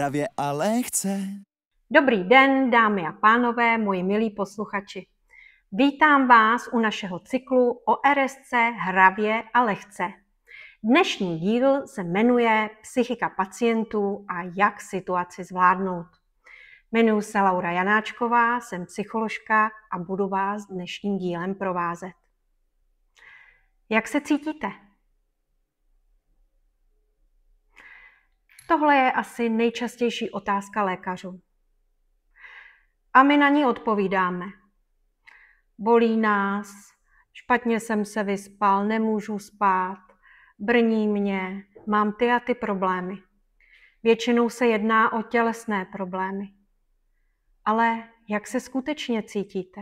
hravě a lehce. Dobrý den, dámy a pánové, moji milí posluchači. Vítám vás u našeho cyklu o RSC hravě a lehce. Dnešní díl se jmenuje Psychika pacientů a jak situaci zvládnout. Jmenuji se Laura Janáčková, jsem psycholožka a budu vás dnešním dílem provázet. Jak se cítíte? Tohle je asi nejčastější otázka lékařů. A my na ní odpovídáme. Bolí nás, špatně jsem se vyspal, nemůžu spát, brní mě, mám ty a ty problémy. Většinou se jedná o tělesné problémy. Ale jak se skutečně cítíte?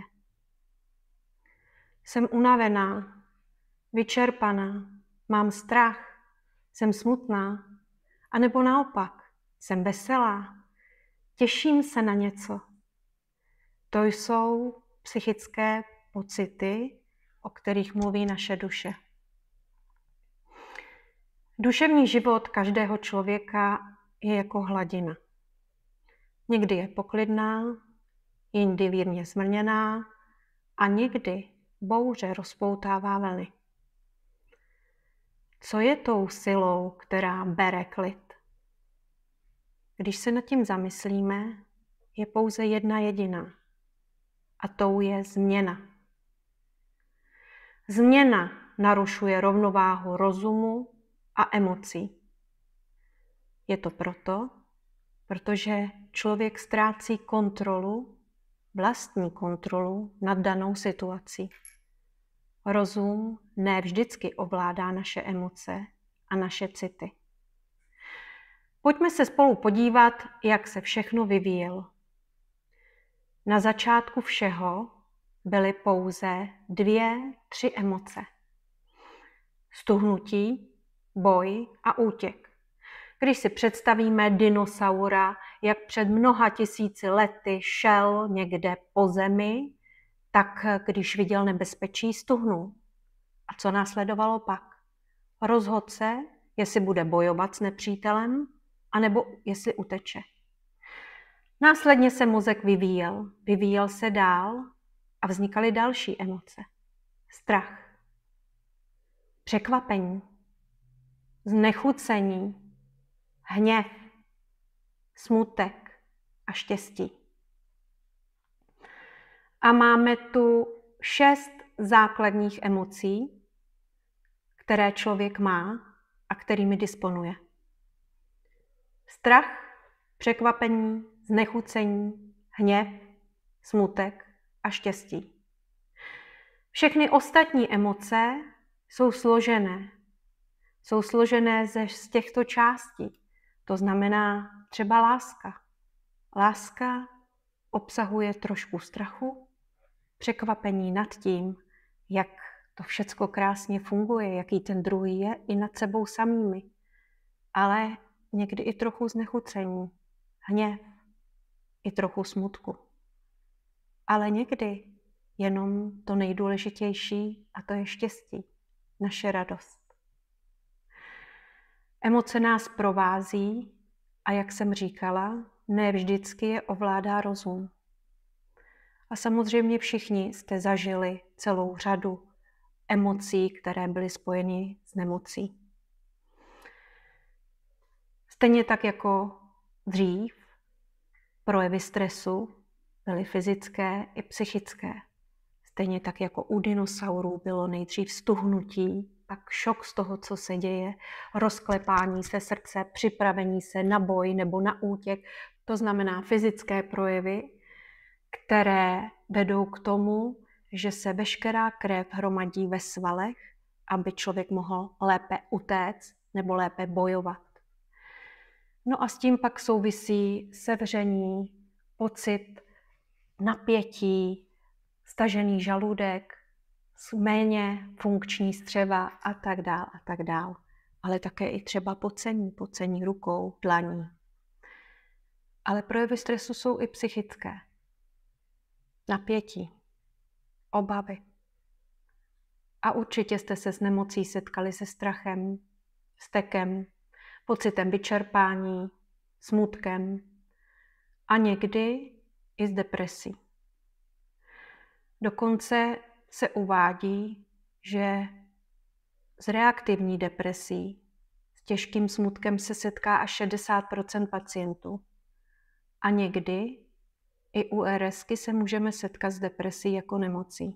Jsem unavená, vyčerpaná, mám strach, jsem smutná, anebo naopak, jsem veselá, těším se na něco. To jsou psychické pocity, o kterých mluví naše duše. Duševní život každého člověka je jako hladina. Někdy je poklidná, jindy mírně zmrněná a někdy bouře rozpoutává vlny. Co je tou silou, která bere klid? Když se nad tím zamyslíme, je pouze jedna jediná. A tou je změna. Změna narušuje rovnováhu rozumu a emocí. Je to proto, protože člověk ztrácí kontrolu, vlastní kontrolu nad danou situací. Rozum ne vždycky ovládá naše emoce a naše city. Pojďme se spolu podívat, jak se všechno vyvíjelo. Na začátku všeho byly pouze 2-3 emoce. Stuhnutí, boj a útěk. Když si představíme dinosaura, jak před mnoha tisíci lety šel někde po zemi, tak když viděl nebezpečí, stuhnul. A co následovalo pak? Rozhodl se, jestli bude bojovat s nepřítelem, anebo jestli uteče. Následně se mozek vyvíjel se dál a vznikaly další emoce. Strach, překvapení, znechucení, hněv, smutek a štěstí. A máme tu 6 základních emocí, které člověk má a kterými disponuje. Strach, překvapení, znechucení, hněv, smutek a štěstí. Všechny ostatní emoce jsou složené. Jsou složené z těchto částí. To znamená třeba láska. Láska obsahuje trošku strachu, překvapení nad tím, jak to všecko krásně funguje, jaký ten druhý je i nad sebou samými. Ale někdy i trochu znechucení, hněv, i trochu smutku. Ale někdy jenom to nejdůležitější a to je štěstí, naše radost. Emoce nás provází a jak jsem říkala, ne vždycky je ovládá rozum. A samozřejmě všichni jste zažili celou řadu emocí, které byly spojeny s nemocí. Stejně tak jako dřív, projevy stresu byly fyzické i psychické. Stejně tak jako u dinosaurů bylo nejdřív stuhnutí, pak šok z toho, co se děje, rozklepání se srdce, připravení se na boj nebo na útěk. To znamená fyzické projevy, které vedou k tomu, že se veškerá krev hromadí ve svalech, aby člověk mohl lépe utéct nebo lépe bojovat. No a s tím pak souvisí sevření, pocit napětí, stažený žaludek, méně funkční střeva a tak dál. Ale také i třeba pocení rukou, dlaní. Ale projevy stresu jsou i psychické. Napětí, obavy. A určitě jste se s nemocí setkali se strachem, vztekem, pocitem vyčerpání, smutkem a někdy i s depresí. Dokonce se uvádí, že s reaktivní depresí, s těžkým smutkem se setká až 60% pacientů. A někdy i u RSky se můžeme setkat s depresí jako nemocí.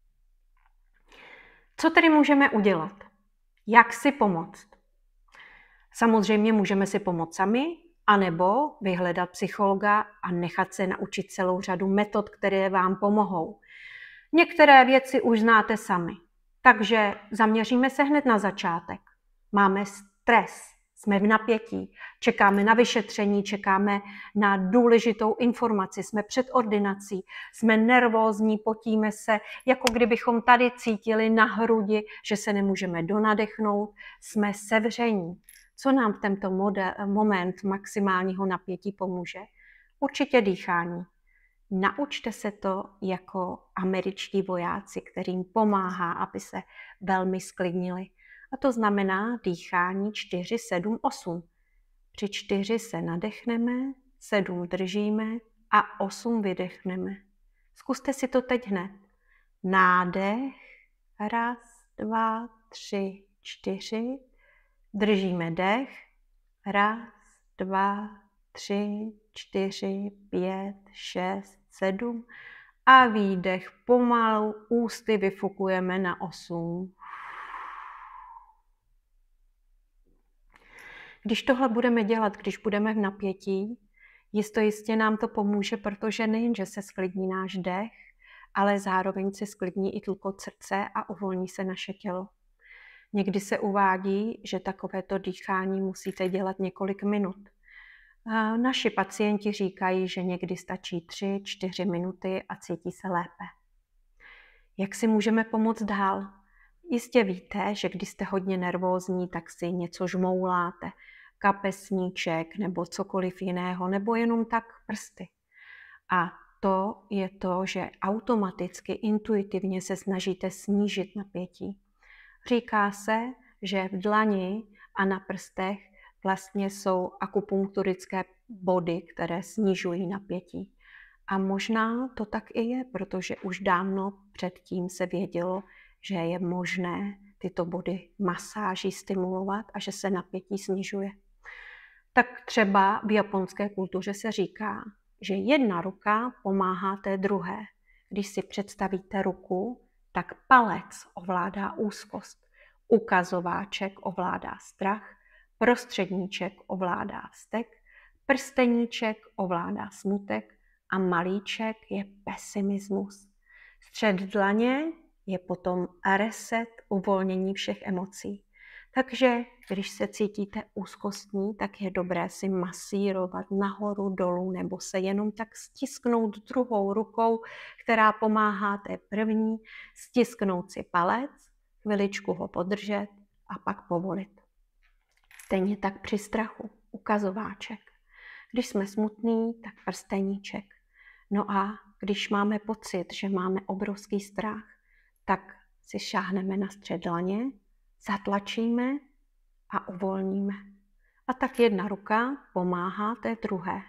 Co tedy můžeme udělat? Jak si pomoct? Samozřejmě můžeme si pomoct sami, anebo vyhledat psychologa a nechat se naučit celou řadu metod, které vám pomohou. Některé věci už znáte sami, takže zaměříme se hned na začátek. Máme stres, jsme v napětí, čekáme na vyšetření, čekáme na důležitou informaci, jsme před ordinací, jsme nervózní, potíme se, jako kdybychom tady cítili na hrudi, že se nemůžeme donadechnout, jsme sevření. Co nám v tento moment maximálního napětí pomůže? Určitě dýchání. Naučte se to jako američtí vojáci, kterým pomáhá, aby se velmi sklidnili. A to znamená dýchání 4, 7, 8. Při 4 se nadechneme, 7 držíme a 8 vydechneme. Zkuste si to teď hned. Nádech, 1, 2, 3, 4. Držíme dech, 1, 2, 3, 4, 5, 6, 7 a výdech pomalu ústy vyfukujeme na 8. Když tohle budeme dělat, když budeme v napětí, jistě nám to pomůže, protože nejenže se sklidní náš dech, ale zároveň se sklidní i tlukot srdce a uvolní se naše tělo. Někdy se uvádí, že takovéto dýchání musíte dělat několik minut. Naši pacienti říkají, že někdy stačí 3-4 minuty a cítí se lépe. Jak si můžeme pomoct dál? Jistě víte, že když jste hodně nervózní, tak si něco žmouláte, kapesníček nebo cokoliv jiného, nebo jenom tak prsty. A to je to, že automaticky, intuitivně se snažíte snížit napětí. Říká se, že v dlani a na prstech vlastně jsou akupunkturické body, které snižují napětí. A možná to tak i je, protože už dávno předtím se vědělo, že je možné tyto body masáží stimulovat a že se napětí snižuje. Tak třeba v japonské kultuře se říká, že jedna ruka pomáhá té druhé. Když si představíte ruku, tak palec ovládá úzkost, ukazováček ovládá strach, prostředníček ovládá vztek, prsteníček ovládá smutek a malíček je pesimismus. Střed dlaně je potom reset, uvolnění všech emocí. Takže když se cítíte úzkostní, tak je dobré si masírovat nahoru, dolů nebo se jenom tak stisknout druhou rukou, která pomáhá té první, stisknout si palec, chviličku ho podržet a pak povolit. Stejně tak při strachu, ukazováček. Když jsme smutní, tak prsteníček. No a když máme pocit, že máme obrovský strach, tak si šáhneme na střed dlaně, zatlačíme a uvolníme. A tak jedna ruka pomáhá té druhé.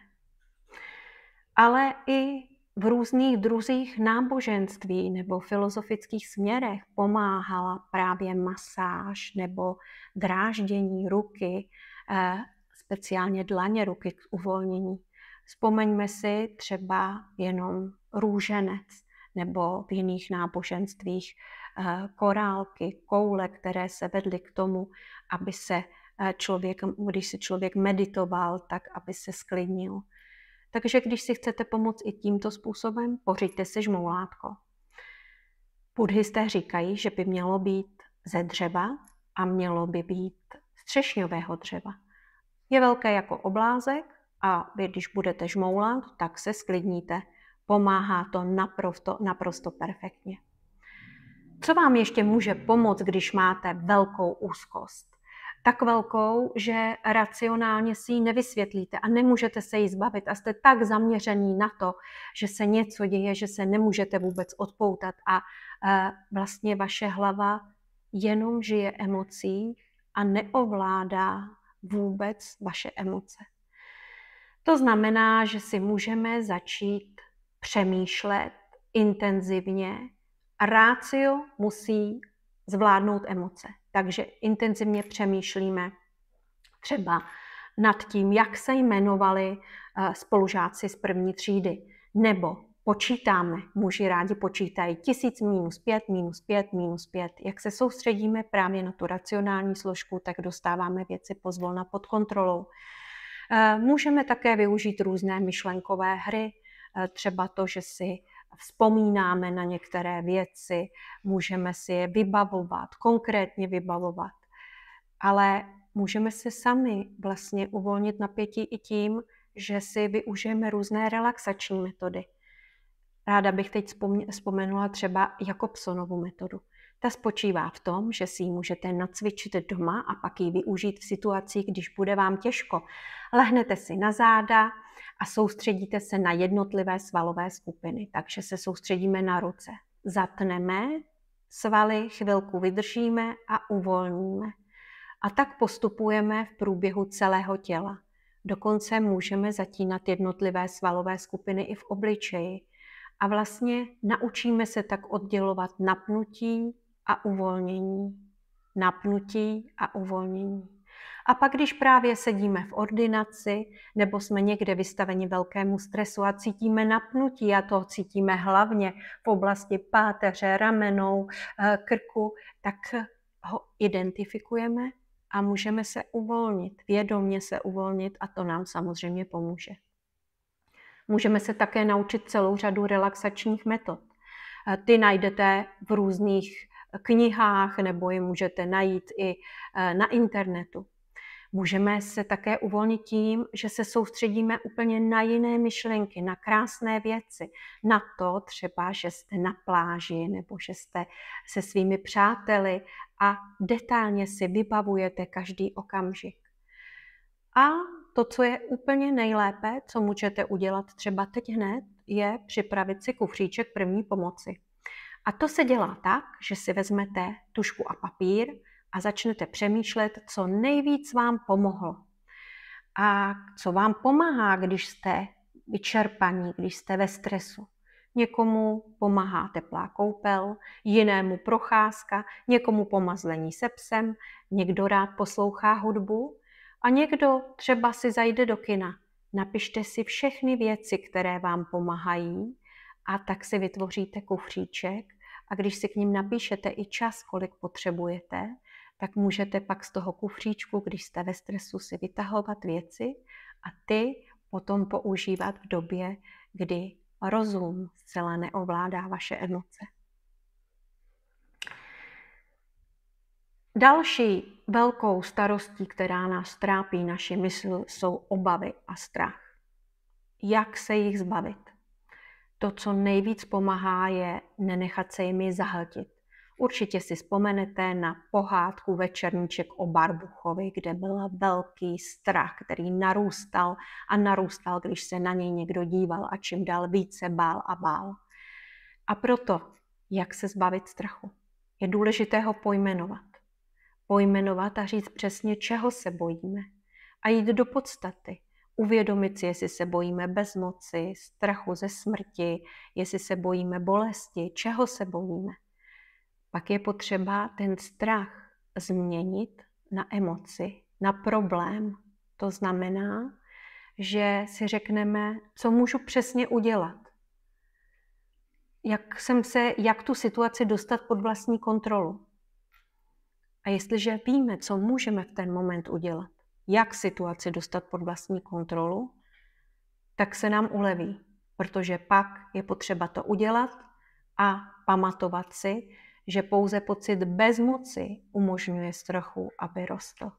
Ale i v různých druzích náboženství nebo filozofických směrech pomáhala právě masáž nebo dráždění ruky, speciálně dlaně ruky k uvolnění. Vzpomeňme si třeba jenom růženec nebo v jiných náboženstvích korálky, koule, které se vedly k tomu, aby se když si člověk meditoval, tak aby se sklidnil. Takže když si chcete pomoct i tímto způsobem, pořiďte si žmoulátko. Buddhisté říkají, že by mělo být ze dřeva a mělo by být z třešňového dřeva. Je velké jako oblázek a vy, když budete žmoulat, tak se sklidníte. Pomáhá to naprosto perfektně. Co vám ještě může pomoct, když máte velkou úzkost? Tak velkou, že racionálně si ji nevysvětlíte a nemůžete se jí zbavit a jste tak zaměřený na to, že se něco děje, že se nemůžete vůbec odpoutat a vlastně vaše hlava jenom žije emocí a neovládá vůbec vaše emoce. To znamená, že si můžeme začít přemýšlet intenzivně a rácio musí zvládnout emoce. Takže intenzivně přemýšlíme třeba nad tím, jak se jmenovali spolužáci z první třídy, nebo počítáme, muži rádi počítají 1000 minus 5, minus 5, minus 5. Jak se soustředíme právě na tu racionální složku, tak dostáváme věci pozvolna pod kontrolou. Můžeme také využít různé myšlenkové hry, třeba to, že si vzpomínáme na některé věci, můžeme si je vybavovat, konkrétně vybavovat, ale můžeme se sami vlastně uvolnit napětí i tím, že si využijeme různé relaxační metody. Ráda bych teď vzpomenula třeba Jakobsonovu metodu. Ta spočívá v tom, že si ji můžete nacvičit doma a pak ji využít v situacích, když bude vám těžko. Lehnete si na záda a soustředíte se na jednotlivé svalové skupiny. Takže se soustředíme na ruce. Zatneme svaly, chvilku vydržíme a uvolníme. A tak postupujeme v průběhu celého těla. Dokonce můžeme zatínat jednotlivé svalové skupiny i v obličeji. A vlastně naučíme se tak oddělovat napnutí a uvolnění. Napnutí a uvolnění. A pak, když právě sedíme v ordinaci nebo jsme někde vystaveni velkému stresu a cítíme napnutí, a to cítíme hlavně v oblasti páteře, ramenou, krku, tak ho identifikujeme a můžeme se uvolnit, vědomě se uvolnit a to nám samozřejmě pomůže. Můžeme se také naučit celou řadu relaxačních metod. Ty najdete v různých knihách nebo je můžete najít i na internetu. Můžeme se také uvolnit tím, že se soustředíme úplně na jiné myšlenky, na krásné věci, na to třeba, že jste na pláži nebo že jste se svými přáteli a detailně si vybavujete každý okamžik. A to, co je úplně nejlépe, co můžete udělat třeba teď hned, je připravit si kufříček první pomoci. A to se dělá tak, že si vezmete tužku a papír a začnete přemýšlet, co nejvíc vám pomohlo. A co vám pomáhá, když jste vyčerpaní, když jste ve stresu. Někomu pomáhá teplá koupel, jinému procházka, někomu pomazlení se psem, někdo rád poslouchá hudbu a někdo třeba si zajde do kina. Napište si všechny věci, které vám pomáhají a tak si vytvoříte kufříček a když si k ním napíšete i čas, kolik potřebujete, tak můžete pak z toho kufříčku, když jste ve stresu, si vytahovat věci a ty potom používat v době, kdy rozum zcela neovládá vaše emoce. Další velkou starostí, která nás trápí naši mysl, jsou obavy a strach. Jak se jich zbavit? To, co nejvíc pomáhá, je nenechat se jimi zahltit. Určitě si vzpomenete na pohádku Večerníček o Barbuchovi, kde byl velký strach, který narůstal a narůstal, když se na něj někdo díval a čím dál více bál a bál. A proto, jak se zbavit strachu? Je důležité ho pojmenovat. Pojmenovat a říct přesně, čeho se bojíme. A jít do podstaty. Uvědomit si, jestli se bojíme bezmoci, strachu ze smrti, jestli se bojíme bolesti, čeho se bojíme. Pak je potřeba ten strach změnit na emoci, na problém. To znamená, že si řekneme, co můžu přesně udělat. Jak tu situaci dostat pod vlastní kontrolu. A jestliže víme, co můžeme v ten moment udělat, jak situaci dostat pod vlastní kontrolu, tak se nám uleví, protože pak je potřeba to udělat a pamatovat si, že pouze pocit bezmoci umožňuje strachu, aby rostl.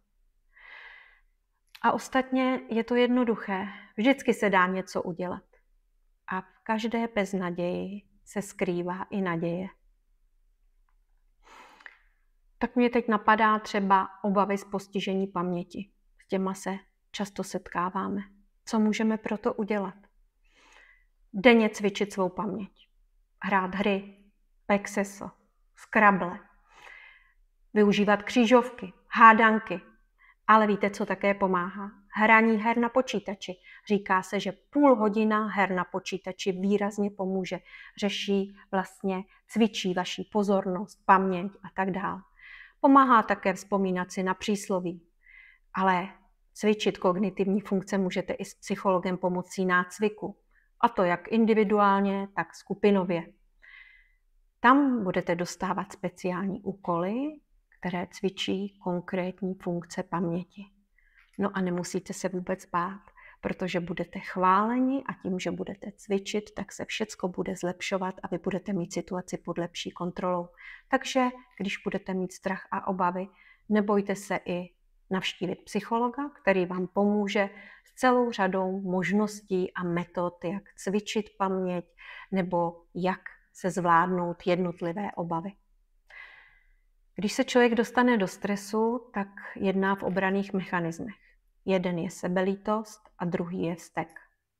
A ostatně je to jednoduché. Vždycky se dá něco udělat. A v každé beznaději se skrývá i naděje. Tak mě teď napadá třeba obavy z postižení paměti. S těma se často setkáváme. Co můžeme proto udělat? Denně cvičit svou paměť. Hrát hry, pexeso, Scrabble, využívat křížovky, hádanky, Ale víte, co také pomáhá? Hraní her na počítači. Říká se, že půl hodina her na počítači výrazně pomůže. Řeší vlastně, cvičí vaši pozornost, paměť a tak dále. Pomáhá také vzpomínat si na přísloví. Ale cvičit kognitivní funkce můžete i s psychologem pomocí nácviku. A to jak individuálně, tak skupinově. Tam budete dostávat speciální úkoly, které cvičí konkrétní funkce paměti. No a nemusíte se vůbec bát, protože budete chváleni a tím, že budete cvičit, tak se všecko bude zlepšovat a vy budete mít situaci pod lepší kontrolou. Takže když budete mít strach a obavy, nebojte se i navštívit psychologa, který vám pomůže s celou řadou možností a metod, jak cvičit paměť nebo jak se zvládnout jednotlivé obavy. Když se člověk dostane do stresu, tak jedná v obranných mechanismech. Jeden je sebelítost a druhý je vztek.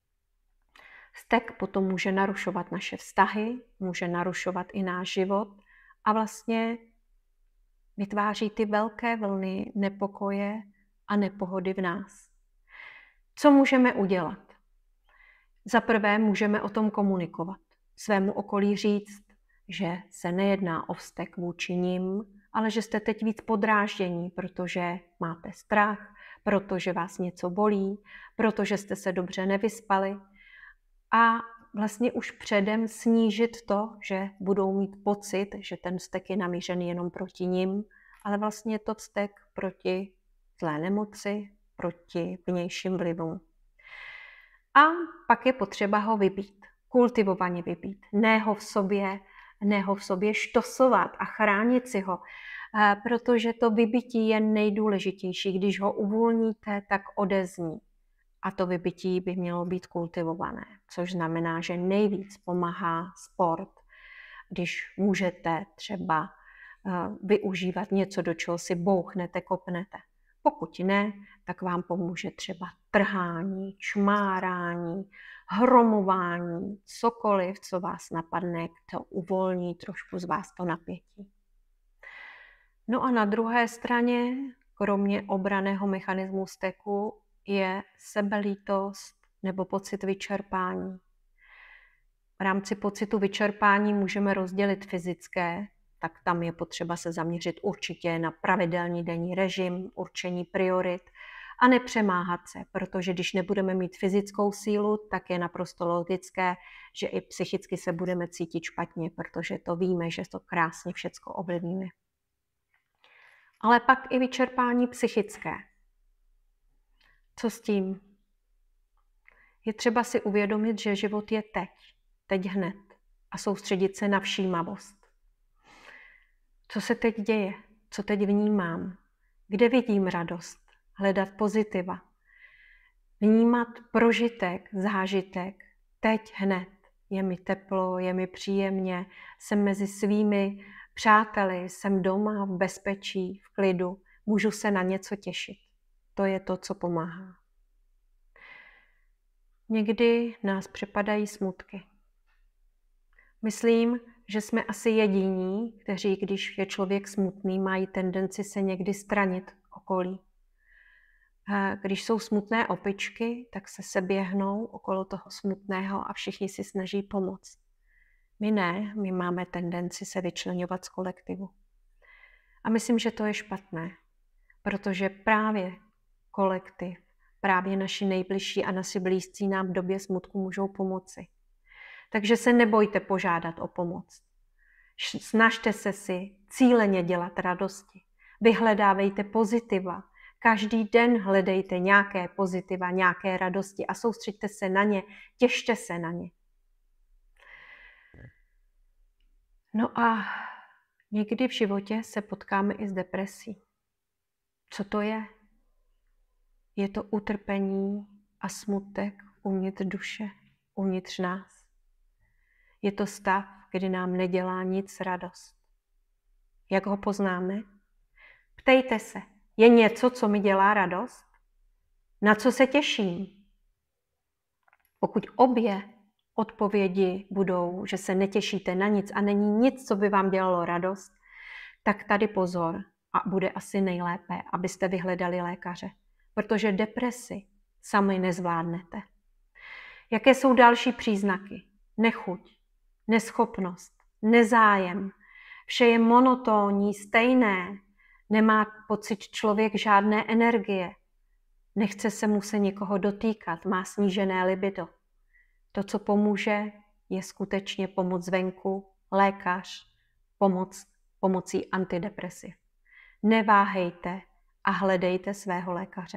Vztek potom může narušovat naše vztahy, může narušovat i náš život a vlastně vytváří ty velké vlny nepokoje a nepohody v nás. Co můžeme udělat? Za prvé můžeme o tom komunikovat. Svému okolí říct, že se nejedná o vztek vůči nim, ale že jste teď víc podráždění, protože máte strach, protože vás něco bolí, protože jste se dobře nevyspali a vlastně už předem snížit to, že budou mít pocit, že ten vztek je namířený jenom proti nim, ale vlastně je to vztek proti zlé nemoci, proti vnějším vlivům. A pak je potřeba ho vybít, kultivovaně vybít, ne ho v sobě štosovat a chránit si ho, protože to vybití je nejdůležitější. Když ho uvolníte, tak odezní. A to vybití by mělo být kultivované, což znamená, že nejvíc pomáhá sport, když můžete třeba využívat něco, do čeho si bouchnete, kopnete. Pokud ne, tak vám pomůže třeba trhání, čmárání, hromování, cokoliv, co vás napadne, to uvolní trošku z vás to napětí. No a na druhé straně, kromě obranného mechanismu vzteku, je sebelítost nebo pocit vyčerpání. V rámci pocitu vyčerpání můžeme rozdělit fyzické, tak tam je potřeba se zaměřit určitě na pravidelný denní režim, určení priorit a nepřemáhat se, protože když nebudeme mít fyzickou sílu, tak je naprosto logické, že i psychicky se budeme cítit špatně, protože to víme, že to krásně všecko ovlivňuje. Ale pak i vyčerpání psychické. Co s tím? Je třeba si uvědomit, že život je teď hned a soustředit se na všímavost. Co se teď děje? Co teď vnímám? Kde vidím radost? Hledat pozitiva. Vnímat prožitek, zážitek. Teď hned. Je mi teplo, je mi příjemně, jsem mezi svými přáteli, jsem doma v bezpečí, v klidu. Můžu se na něco těšit. To je to, co pomáhá. Někdy nás přepadají smutky. Myslím, že jsme asi jediní, kteří, když je člověk smutný, mají tendenci se někdy stranit okolí. Když jsou smutné opičky, tak se seběhnou okolo toho smutného a všichni si snaží pomoct. My ne, my máme tendenci se vyčleňovat z kolektivu. A myslím, že to je špatné, protože právě kolektiv, právě naši nejbližší a naši blízcí nám v době smutku můžou pomoci. Takže se nebojte požádat o pomoc. Snažte se si cíleně dělat radosti. Vyhledávejte pozitiva. Každý den hledejte nějaké pozitiva, nějaké radosti a soustřeďte se na ně, těšte se na ně. No a někdy v životě se potkáme i s depresí. Co to je? Je to utrpení a smutek uvnitř duše, uvnitř nás. Je to stav, kdy nám nedělá nic radost. Jak ho poznáme? Ptejte se, je něco, co mi dělá radost? Na co se těším? Pokud obě odpovědi budou, že se netěšíte na nic a není nic, co by vám dělalo radost, tak tady pozor a bude asi nejlépe, abyste vyhledali lékaře, protože depresi sami nezvládnete. Jaké jsou další příznaky? Nechuť, neschopnost, nezájem, vše je monotónní, stejné, nemá pocit člověk žádné energie, nechce se mu se někoho dotýkat, má snížené libido. To, co pomůže, je skutečně pomoc zvenku, lékař, pomocí antidepresiv. Neváhejte a hledejte svého lékaře.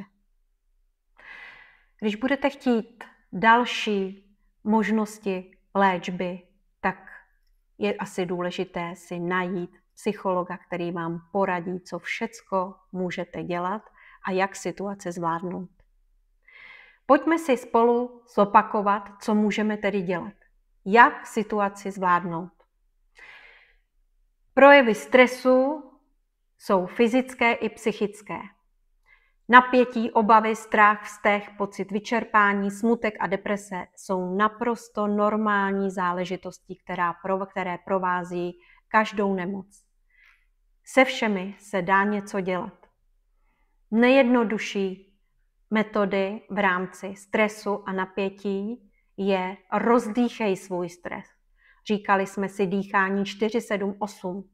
Když budete chtít další možnosti léčby, tak je asi důležité si najít psychologa, který vám poradí, co všecko můžete dělat a jak situace zvládnout. Pojďme si spolu zopakovat, co můžeme tedy dělat. Jak situaci zvládnout. Projevy stresu jsou fyzické i psychické. Napětí, obavy, strach, vztek, pocit vyčerpání, smutek a deprese jsou naprosto normální záležitosti, které provází každou nemoc. Se všemi se dá něco dělat. Nejjednodušší metody v rámci stresu a napětí je rozdýchej svůj stres. Říkali jsme si dýchání 4-7-8.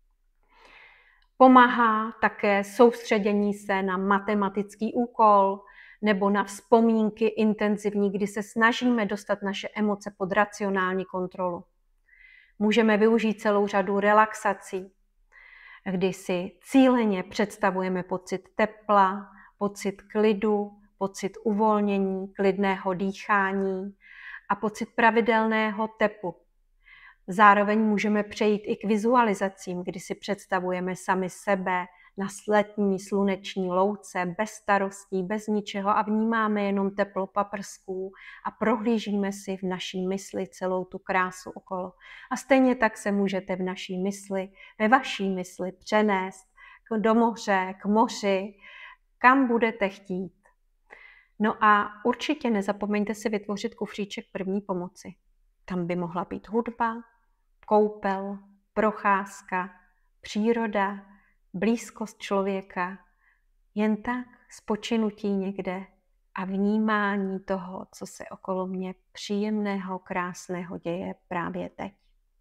Pomáhá také soustředění se na matematický úkol nebo na vzpomínky intenzivní, kdy se snažíme dostat naše emoce pod racionální kontrolu. Můžeme využít celou řadu relaxací, kdy si cíleně představujeme pocit tepla, pocit klidu, pocit uvolnění, klidného dýchání a pocit pravidelného tepu. Zároveň můžeme přejít i k vizualizacím, kdy si představujeme sami sebe na letní sluneční louce, bez starostí, bez ničeho a vnímáme jenom teplo paprsků a prohlížíme si v naší mysli celou tu krásu okolo. A stejně tak se můžete ve vaší mysli přenést do moře, k moři, kam budete chtít. No a určitě nezapomeňte si vytvořit kufříček první pomoci. Tam by mohla být hudba, koupel, procházka, příroda, blízkost člověka, jen tak spočinutí někde a vnímání toho, co se okolo mě příjemného, krásného děje právě teď.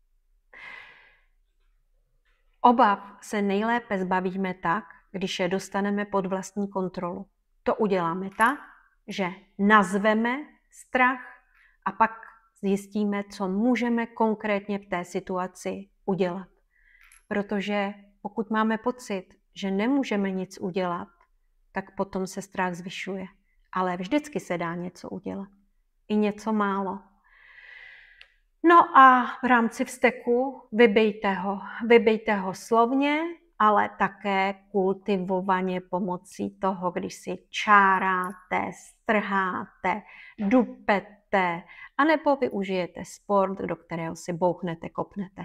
Obav se nejlépe zbavíme tak, když je dostaneme pod vlastní kontrolu. To uděláme tak, že nazveme strach a pak zjistíme, co můžeme konkrétně v té situaci udělat. Protože pokud máme pocit, že nemůžeme nic udělat, tak potom se strach zvyšuje. Ale vždycky se dá něco udělat. I něco málo. No a v rámci vzteku vybijte ho slovně, ale také kultivovaně pomocí toho, když si čáráte, strháte, dupete, anebo využijete sport, do kterého si bouchnete, kopnete.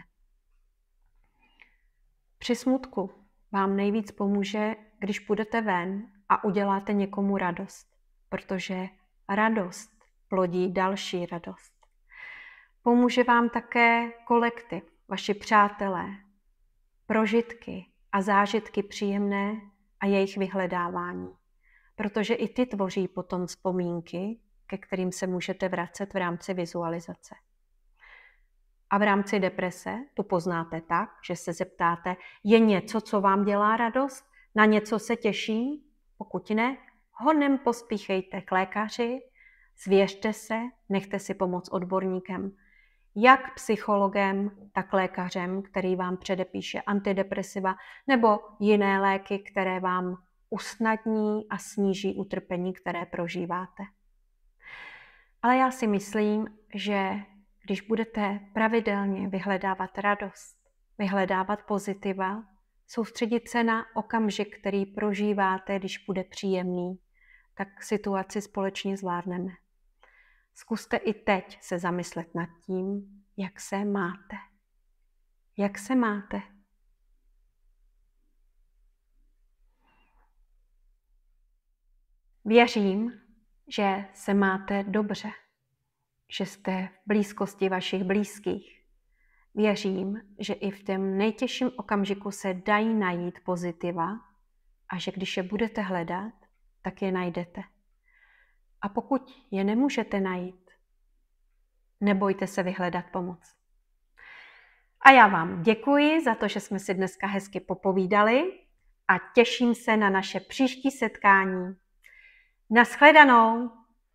Při smutku vám nejvíc pomůže, když půjdete ven a uděláte někomu radost, protože radost plodí další radost. Pomůže vám také kolektiv, vaši přátelé, prožitky a zážitky příjemné a jejich vyhledávání, protože i ty tvoří potom vzpomínky, ke kterým se můžete vracet v rámci vizualizace. A v rámci deprese tu poznáte tak, že se zeptáte, je něco, co vám dělá radost, na něco se těším? Pokud ne, honem pospíchejte k lékaři, zvěřte se, nechte si pomoct odborníkem, jak psychologem, tak lékařem, který vám předepíše antidepresiva nebo jiné léky, které vám usnadní a sníží utrpení, které prožíváte. Ale já si myslím, že když budete pravidelně vyhledávat radost, vyhledávat pozitiva, soustředit se na okamžik, který prožíváte, když bude příjemný, tak situaci společně zvládneme. Zkuste i teď se zamyslet nad tím, jak se máte. Jak se máte? Věřím, že se máte dobře, že jste v blízkosti vašich blízkých, Věřím, že i v tom nejtěžším okamžiku se dají najít pozitiva a že když je budete hledat, tak je najdete. A pokud je nemůžete najít, nebojte se vyhledat pomoc. A já vám děkuji za to, že jsme si dneska hezky popovídali a těším se na naše příští setkání. Naschledanou!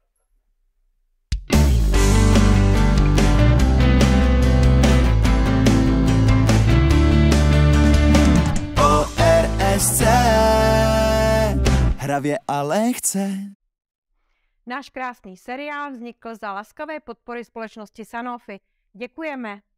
ORSC, hravě a lehce. Náš krásný seriál vznikl za laskavé podpory společnosti Sanofi. Děkujeme.